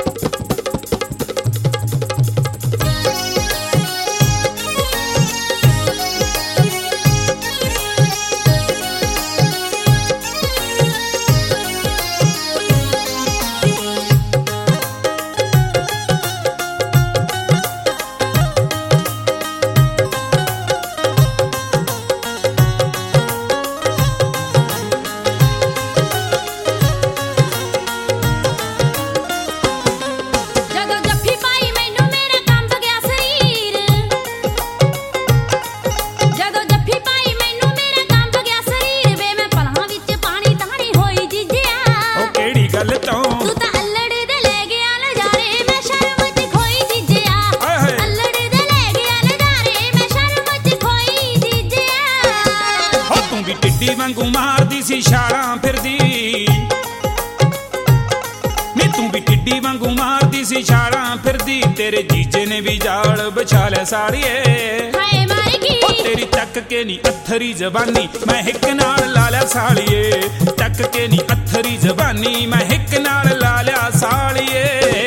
टिड्डी वांगू मारदी सी छालां फिरदी नी तू भी टिड्डी वांगू मारदी सी छालां फिरदी तेरे जीजे ने भी जाल बिछा लिया साड़िए तेरी तक के नी अथरी जबानी मैं हिक नाल ला लिया साड़िए तक के नी अथरी जबानी मैं हिक नाल ला लिया साड़िए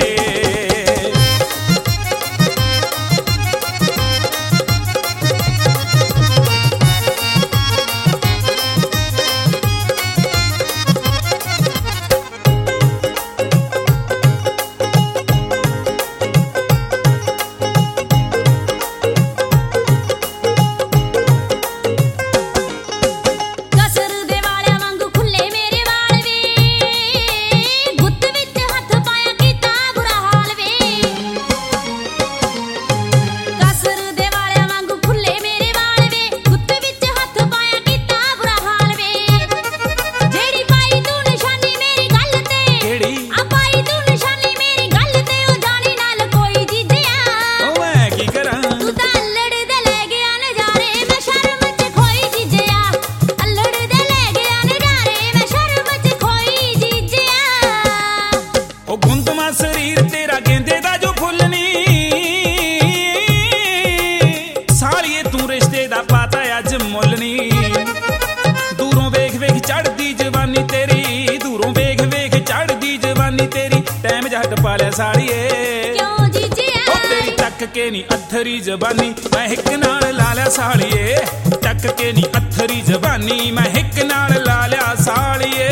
शरीर तेरा गेंदे दा जो फुलनी सालिए तू रिश्ते दा पाता अज मुलनी दूरों वेख वेख चढ़दी जवानी तेरी दूरों वेख वेख चढ़दी जवानी तेरी टैम जट पा लिया सालिए तेरी तक के नी अथरी जबानी मैं हिक नाल ला लिया सालिए तक के नी अथरी जबानी मैं हिक नाल ला लिया सालिए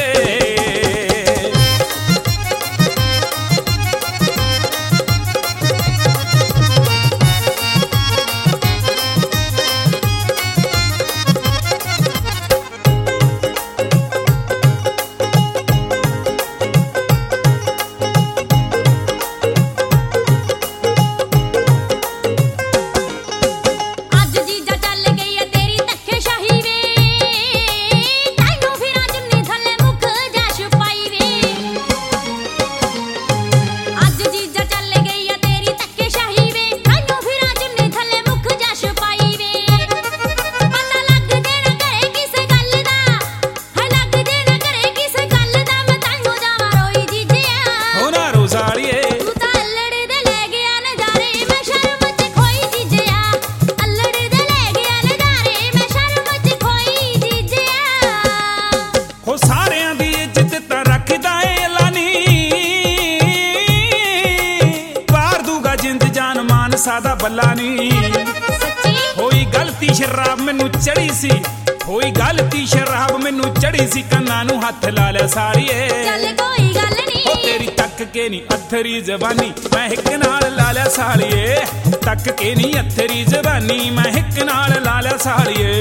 सादा बल्ला नी होई गलती शराब मैनू चढ़ी सी होई गलती शराब मैनू चढ़ी सी कन्ना नू हथ ला लिया साड़िए तेरी तक के नी अथरी जबानी मैं हिक नाल ला लिया साड़िए तक के नी अथरी जबानी मैं हिक नाल ला लिया साड़िए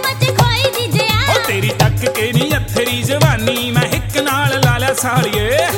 तेरी तक के नी अथरी जबानी मैं हिक नाल ला लिया साड़िए